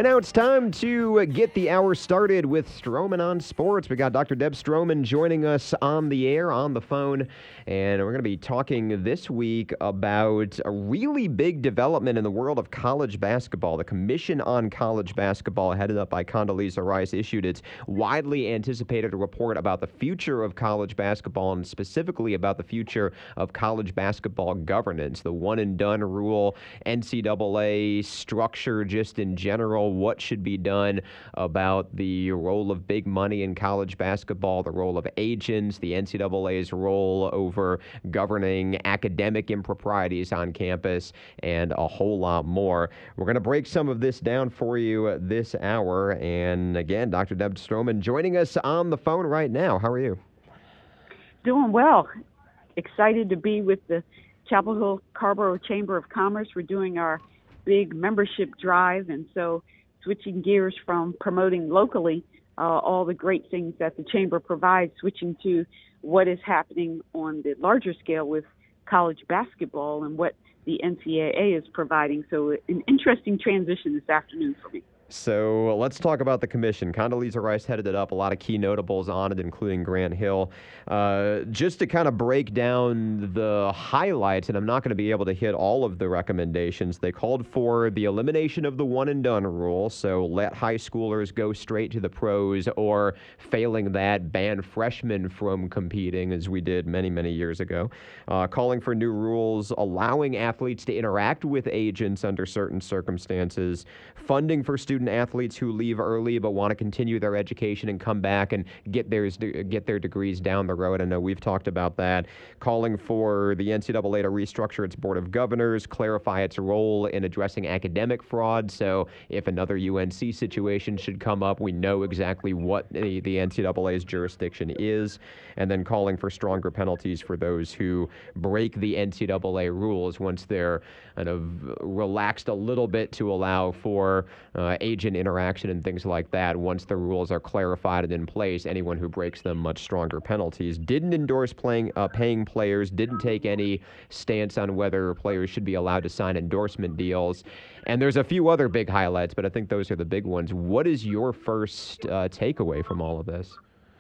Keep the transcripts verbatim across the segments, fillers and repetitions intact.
And now it's time to get the hour started with Stroman on Sports. We got Doctor Deb Stroman joining us on the air, on the phone, and we're going to be talking this week about a really big development in the world of college basketball. The Commission on College Basketball, headed up by Condoleezza Rice, issued its widely anticipated report about the future of college basketball and specifically about the future of college basketball governance, the one-and-done rule, N C double A structure just in general, what should be done about the role of big money in college basketball, the role of agents, the N C double A's role over governing academic improprieties on campus, and a whole lot more. We're going to break some of this down for you this hour. And again, Doctor Deb Stroman joining us on the phone right now. How are you? Doing well. Excited to be with the Chapel Hill Carrboro Chamber of Commerce. We're doing our big membership drive, and so switching gears from promoting locally uh, all the great things that the chamber provides, switching to what is happening on the larger scale with college basketball and what the N C double A is providing. So an interesting transition this afternoon for me. So let's talk about the commission. Condoleezza Rice headed it up, a lot of key notables on it, including Grant Hill. Uh, just to kind of break down the highlights, and I'm not going to be able to hit all of the recommendations, they called for the elimination of the one-and-done rule, so let high schoolers go straight to the pros, or failing that, ban freshmen from competing, as we did many, many years ago. Uh, calling for new rules, allowing athletes to interact with agents under certain circumstances, funding for student athletes who leave early but want to continue their education and come back and get theirs get their degrees down the road. I know we've talked about that. Calling for the N C double A to restructure its board of governors, clarify its role in addressing academic fraud. So if another U N C situation should come up, we know exactly what the, the N C double A's jurisdiction is. And then calling for stronger penalties for those who break the N C double A rules once they're kind of relaxed a little bit to allow for uh, agent interaction and things like that. Once the rules are clarified and in place, anyone who breaks them, much stronger penalties. Didn't endorse playing, uh, paying players, didn't take any stance on whether players should be allowed to sign endorsement deals. And there's a few other big highlights, but I think those are the big ones. What is your first uh, takeaway from all of this?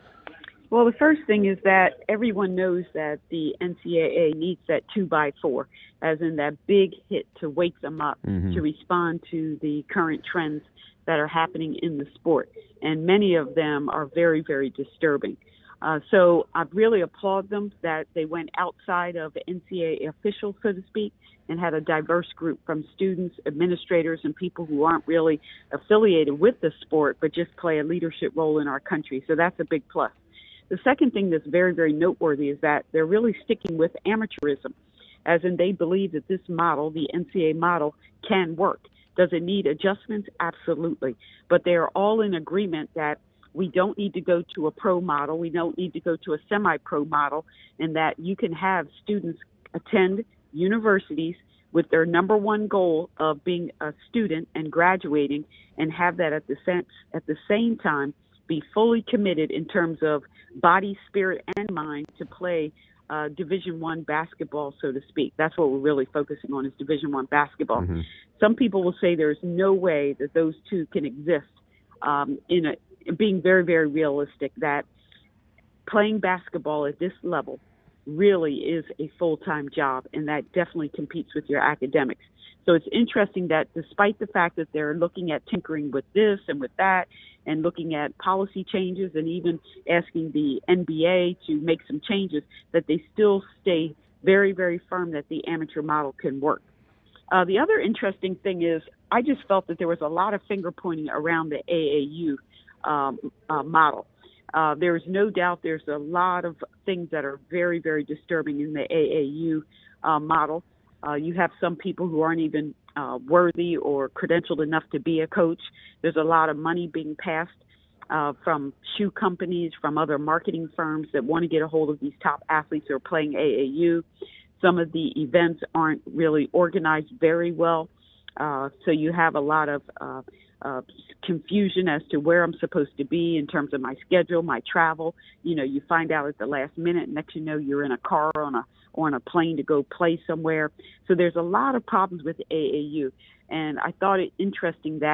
Well, the first thing is that everyone knows that the N C double A needs that two by four, as in that big hit to wake them up, mm-hmm. to respond to the current trends that are happening in the sport. And many of them are very, very disturbing. Uh, so I really applaud them that they went outside of N C double A officials, so to speak, and had a diverse group from students, administrators, and people who aren't really affiliated with the sport, but just play a leadership role in our country. So that's a big plus. The second thing that's very, very noteworthy is that they're really sticking with amateurism, as in they believe that this model, the N C double A model, can work. Does it need adjustments? Absolutely. But they are all in agreement that we don't need to go to a pro model. We don't need to go to a semi-pro model, and that you can have students attend universities with their number one goal of being a student and graduating, and have that at the same, at the same time be fully committed in terms of body, spirit, and mind to play uh, Division One basketball, so to speak. That's what we're really focusing on, is Division One basketball. Mm-hmm. Some people will say there's no way that those two can exist. Um, in a, being very, very realistic, that playing basketball at this level really is a full-time job, and that definitely competes with your academics. So it's interesting that despite the fact that they're looking at tinkering with this and with that, and looking at policy changes, and even asking the N B A to make some changes, that they still stay very, very firm that the amateur model can work. Uh, the other interesting thing is I just felt that there was a lot of finger pointing around the A A U um, uh, model. Uh, there is no doubt there's a lot of things that are very, very disturbing in the A A U uh, model. Uh, you have some people who aren't even uh, worthy or credentialed enough to be a coach. There's a lot of money being passed uh, from shoe companies, from other marketing firms that want to get a hold of these top athletes who are playing A A U. Some of the events aren't really organized very well. Uh, so you have a lot of uh, uh, confusion as to where I'm supposed to be in terms of my schedule, my travel. You know, you find out at the last minute, and next you know you're in a car on a on a plane to go play somewhere. So there's a lot of problems with A A U. And I thought it interesting that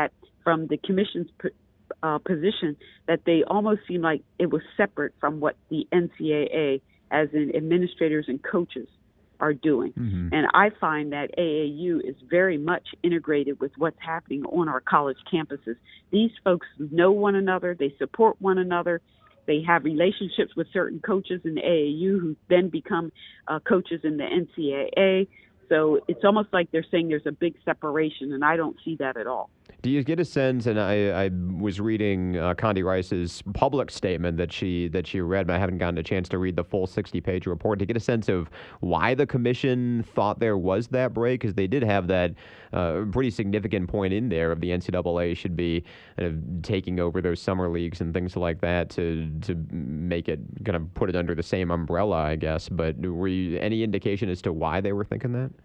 from the commission's uh, position that they almost seem like it was separate from what the N C double A, as in administrators and coaches, are doing. Mm-hmm. And I find that A A U is very much integrated with what's happening on our college campuses. These folks know one another. They support one another. They have relationships with certain coaches in the A A U who then become uh, coaches in the N C double A. So it's almost like they're saying there's a big separation, and I don't see that at all. Do you get a sense, and I, I was reading uh, Condi Rice's public statement that she that she read, but I haven't gotten a chance to read the full sixty-page report, to get a sense of why the commission thought there was that break, because they did have that uh, pretty significant point in there of the N C double A should be kind of taking over those summer leagues and things like that to to make it, kind of put it under the same umbrella, I guess. But were you, any indication as to why they were thinking that?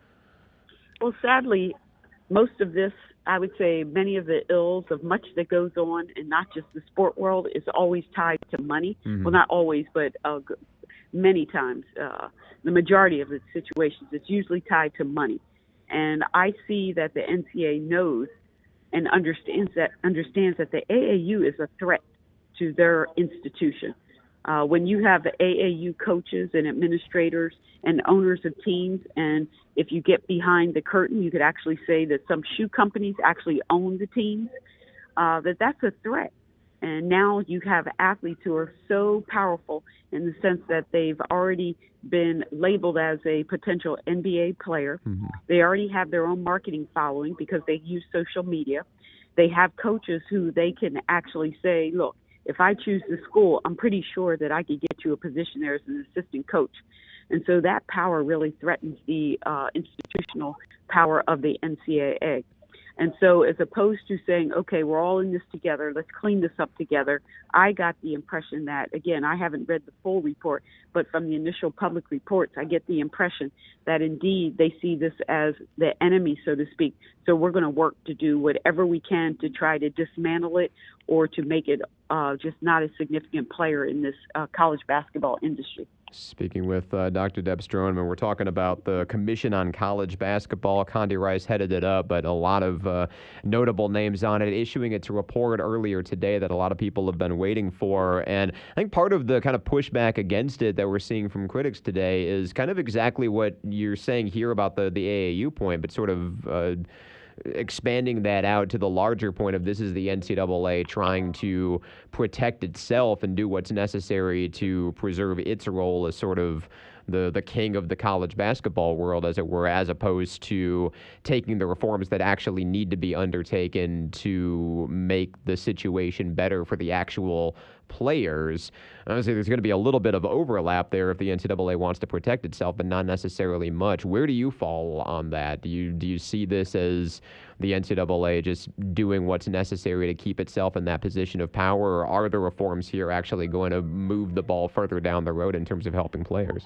Well, sadly, most of this, I would say many of the ills of much that goes on, and not just the sport world, is always tied to money. Mm-hmm. Well, not always, but uh, many times, uh, the majority of the situations, it's usually tied to money. And I see that the N C double A knows and understands that understands that the A A U is a threat to their institution. Uh, when you have A A U coaches and administrators and owners of teams, and if you get behind the curtain, you could actually say that some shoe companies actually own the teams, uh, that that's a threat. And now you have athletes who are so powerful in the sense that they've already been labeled as a potential N B A player. Mm-hmm. They already have their own marketing following because they use social media. They have coaches who they can actually say, look, if I choose the school, I'm pretty sure that I could get you a position there as an assistant coach. And so that power really threatens the uh, institutional power of the N C double A. And so as opposed to saying, okay, we're all in this together, let's clean this up together, I got the impression that, again, I haven't read the full report, but from the initial public reports, I get the impression that indeed they see this as the enemy, so to speak. So we're going to work to do whatever we can to try to dismantle it or to make it uh, just not a significant player in this uh, college basketball industry. Speaking with uh, Doctor Deb Stroneman, we're talking about the Commission on College Basketball. Condi Rice headed it up, but a lot of uh, notable names on it, issuing its report earlier today that a lot of people have been waiting for. And I think part of the kind of pushback against it that we're seeing from critics today is kind of exactly what you're saying here about the, the A A U point, but sort of uh, expanding that out to the larger point of this is the N C double A trying to protect itself and do what's necessary to preserve its role as sort of the the king of the college basketball world, as it were, as opposed to taking the reforms that actually need to be undertaken to make the situation better for the actual players. Honestly, there's going to be a little bit of overlap there if the N C double A wants to protect itself, but not necessarily much. Where do you fall on that? Do you do you see this as the N C double A just doing what's necessary to keep itself in that position of power, or are the reforms here actually going to move the ball further down the road in terms of helping players?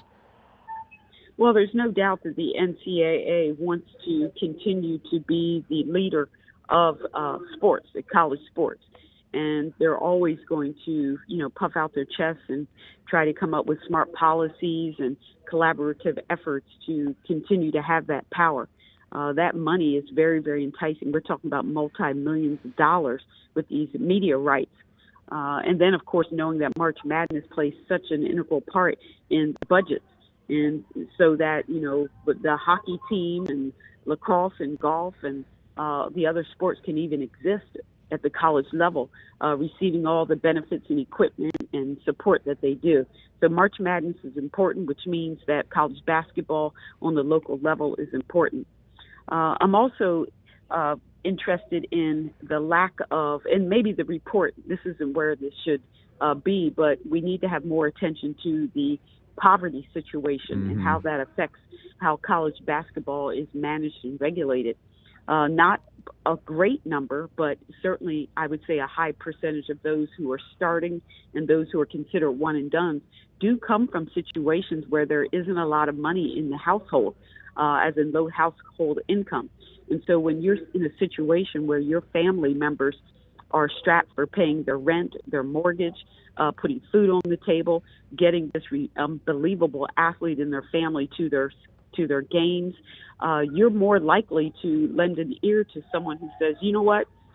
Well, there's no doubt that the N C double A wants to continue to be the leader of uh, sports, the college sports. And they're always going to, you know, puff out their chests and try to come up with smart policies and collaborative efforts to continue to have that power. Uh, that money is very, very enticing. We're talking about multi-millions of dollars with these media rights. Uh, and then, of course, knowing that March Madness plays such an integral part in budgets. And so that, you know, with the hockey team and lacrosse and golf and uh, the other sports can even exist at the college level, uh, receiving all the benefits and equipment and support that they do. So March Madness is important, which means that college basketball on the local level is important. Uh, I'm also uh, interested in the lack of, and maybe the report, this isn't where this should uh, be, but we need to have more attention to the poverty situation mm-hmm. and how that affects how college basketball is managed and regulated. Uh, not a great number, but certainly I would say a high percentage of those who are starting and those who are considered one and done do come from situations where there isn't a lot of money in the household, uh, as in low household income. And so when you're in a situation where your family members are strapped for paying their rent, their mortgage, uh, putting food on the table, getting this re- unbelievable athlete in their family to their to their games, uh, you're more likely to lend an ear to someone who says, you know what,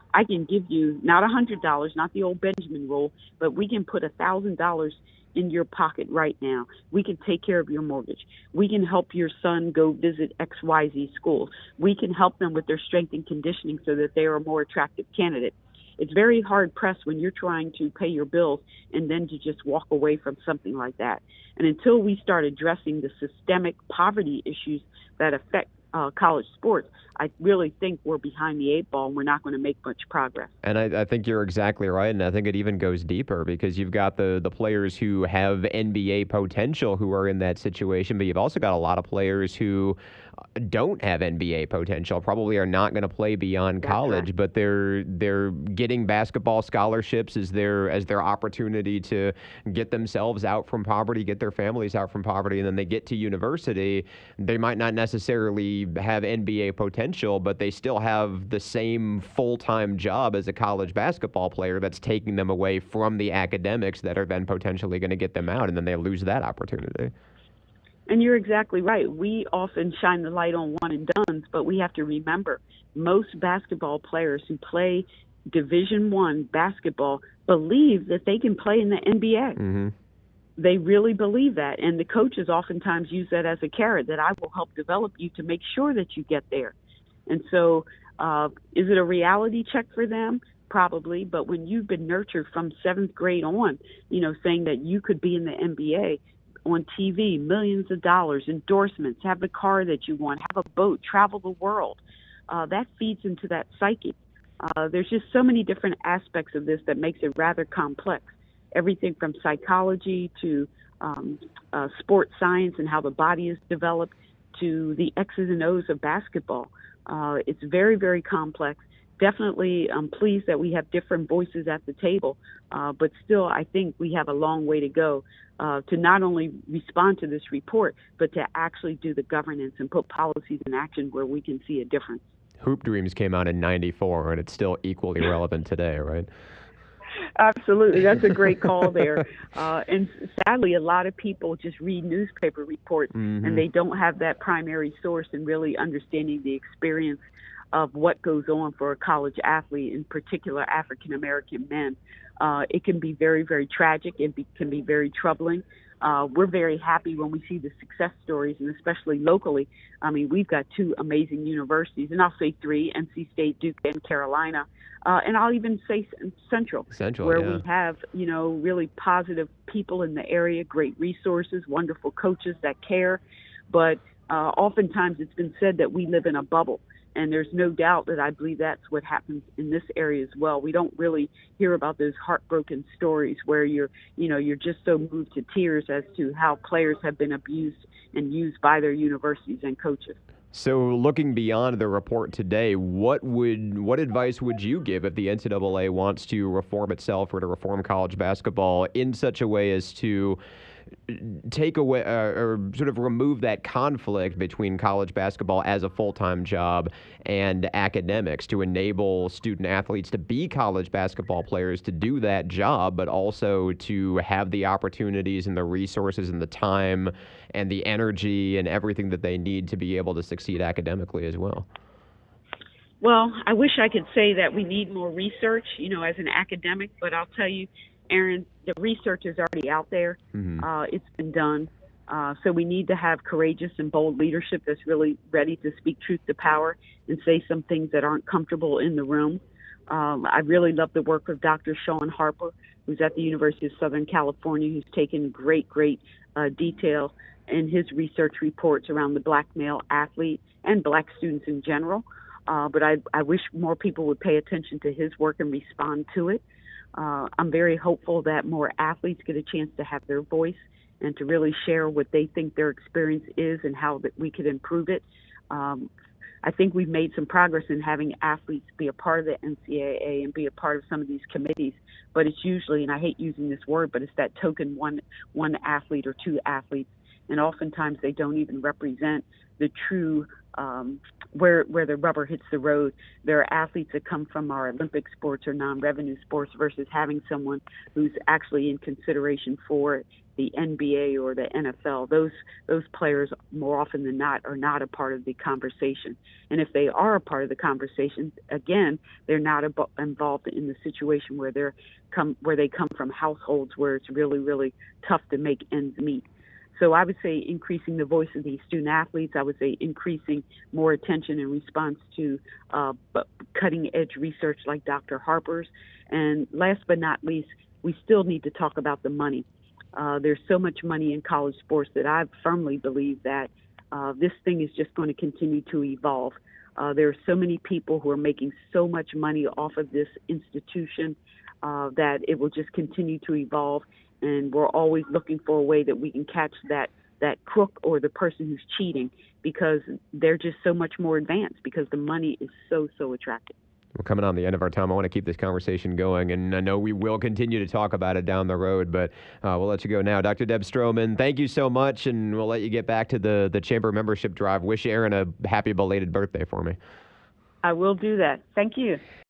I can give you not a hundred dollars, not the old Benjamin rule, but we can put a thousand dollars in your pocket right now. We can take care of your mortgage. We can help your son go visit X Y Z schools. We can help them with their strength and conditioning so that they are a more attractive candidate. It's very hard pressed when you're trying to pay your bills and then to just walk away from something like that. And until we start addressing the systemic poverty issues that affect uh, college sports, I really think we're behind the eight ball and we're not going to make much progress. And I, I think you're exactly right, and I think it even goes deeper because you've got the, the players who have N B A potential who are in that situation, but you've also got a lot of players who don't have N B A potential, probably are not going to play beyond That's college, right. but they're they're getting basketball scholarships as their as their opportunity to get themselves out from poverty, get their families out from poverty, and then they get to university. They might not necessarily have N B A potential, but they still have the same full-time job as a college basketball player that's taking them away from the academics that are then potentially going to get them out, and then they lose that opportunity. And you're exactly right. We often shine the light on one and dones, but we have to remember most basketball players who play Division One basketball believe that they can play in the N B A. Mm-hmm. They really believe that. And the coaches oftentimes use that as a carrot, that I will help develop you to make sure that you get there. And so uh, is it a reality check for them? Probably. But when you've been nurtured from seventh grade on, you know, saying that you could be in the N B A, on T V, millions of dollars, endorsements, have the car that you want, have a boat, travel the world. Uh, that feeds into that psyche. Uh, there's just so many different aspects of this that makes it rather complex. Everything from psychology to um, uh, sports science and how the body is developed to the X's and O's of basketball. Uh, it's very, very complex. Definitely, I'm pleased that we have different voices at the table, uh, but still, I think we have a long way to go uh, to not only respond to this report, but to actually do the governance and put policies in action where we can see a difference. Hoop Dreams came out in ninety-four, and it's still equally relevant today, right? Absolutely. That's a great call there. Uh, and sadly, a lot of people just read newspaper reports, mm-hmm. and they don't have that primary source in really understanding the experience of what goes on for a college athlete, in particular African-American men. Uh, it can be very, very tragic. It be, can be very troubling. Uh, we're very happy when we see the success stories, and especially locally. I mean, we've got two amazing universities, and I'll say three, N C State, Duke, and Carolina. Uh, and I'll even say Central, Central where yeah. we have, you know, really positive people in the area, great resources, wonderful coaches that care. But uh, oftentimes it's been said that we live in a bubble. And there's no doubt that I believe that's what happens in this area as well. We don't really hear about those heartbroken stories where you're, you know, you're just so moved to tears as to how players have been abused and used by their universities and coaches. So looking beyond the report today, what would what advice would you give if the N C double A wants to reform itself or to reform college basketball in such a way as to take away uh, or sort of remove that conflict between college basketball as a full-time job and academics, to enable student athletes to be college basketball players, to do that job, but also to have the opportunities and the resources and the time and the energy and everything that they need to be able to succeed academically as well? Well, I wish I could say that we need more research, you know, as an academic, but I'll tell you, Aaron, the research is already out there. Mm-hmm. Uh, it's been done. Uh, so we need to have courageous and bold leadership that's really ready to speak truth to power and say some things that aren't comfortable in the room. Um, I really love the work of Doctor Sean Harper, who's at the University of Southern California, who's taken great, great uh, detail in his research reports around the black male athlete and black students in general. Uh, but I, I wish more people would pay attention to his work and respond to it. Uh, I'm very hopeful that more athletes get a chance to have their voice and to really share what they think their experience is and how that we could improve it. Um, I think we've made some progress in having athletes be a part of the N C double A and be a part of some of these committees, but it's usually, and I hate using this word, but it's that token one one athlete or two athletes. and oftentimes they don't even represent the true um, where where the rubber hits the road. There are athletes that come from our Olympic sports or non-revenue sports versus having someone who's actually in consideration for the N B A or the N F L. Those those players more often than not are not a part of the conversation. And if they are a part of the conversation, again, they're not ab- involved in the situation where they're come where they come from households where it's really really tough to make ends meet. So I would say increasing the voice of these student athletes. I would say increasing more attention in response to uh, cutting edge research like Doctor Harper's. And last but not least, we still need to talk about the money. Uh, there's so much money in college sports that I firmly believe that uh, this thing is just going to continue to evolve. Uh, there are so many people who are making so much money off of this institution uh, that it will just continue to evolve. And we're always looking for a way that we can catch that that crook or the person who's cheating, because they're just so much more advanced because the money is so, so attractive. We're coming on the end of our time. I want to keep this conversation going, and I know we will continue to talk about it down the road, but uh, we'll let you go now. Doctor Deb Stroman, thank you so much, and we'll let you get back to the, the chamber membership drive. Wish Aaron a happy belated birthday for me. I will do that. Thank you.